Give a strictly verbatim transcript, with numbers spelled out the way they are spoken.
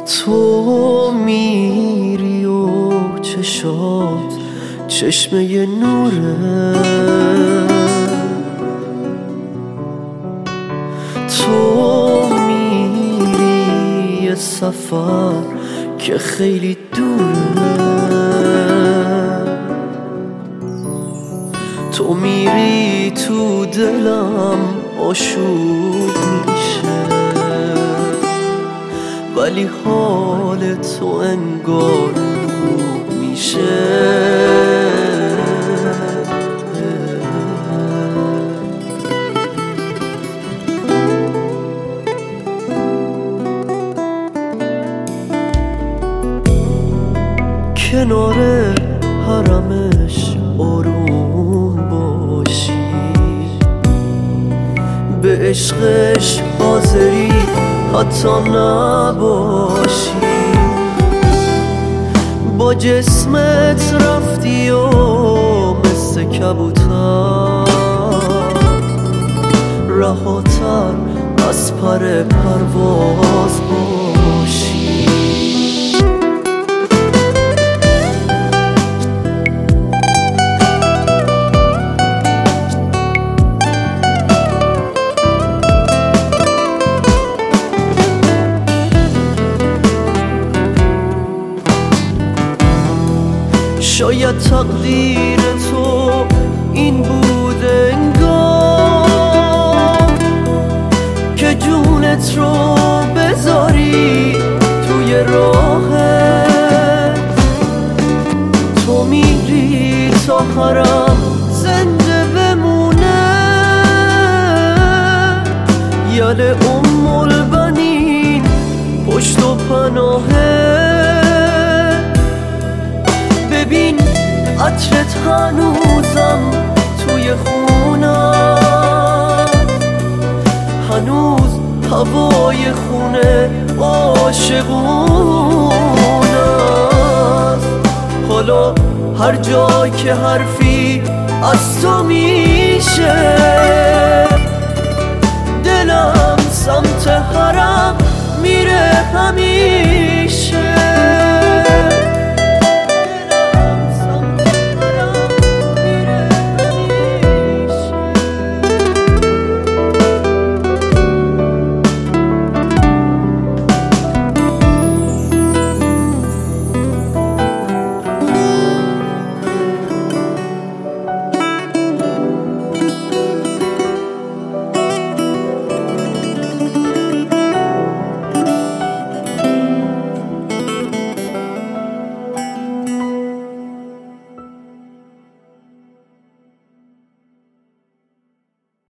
تو میری و چشات چشمه نوره، تو میری یه سفر که خیلی دوره، تو میری تو دلم آشوب میشه، ولی حال تو انگار خوب میشه. کنار حرمش آروم باشی، به عشقش حاضری حتی نباشی، با جسمت رفتی و مثل کبوتر رهاتر از پر پرواز باشی. شاید تقدیر تو این بود انگار که جونت رو بذاری توی راهت، تو میری تا حرم زنده بمونه، یل ام البنین پشت و پناهه. ببین عطرت هنوزم توی خونم، هنوز هوای خونه عاشقونه است. حالا هر جا که حرفی از تو میشه، دلم سمت حرم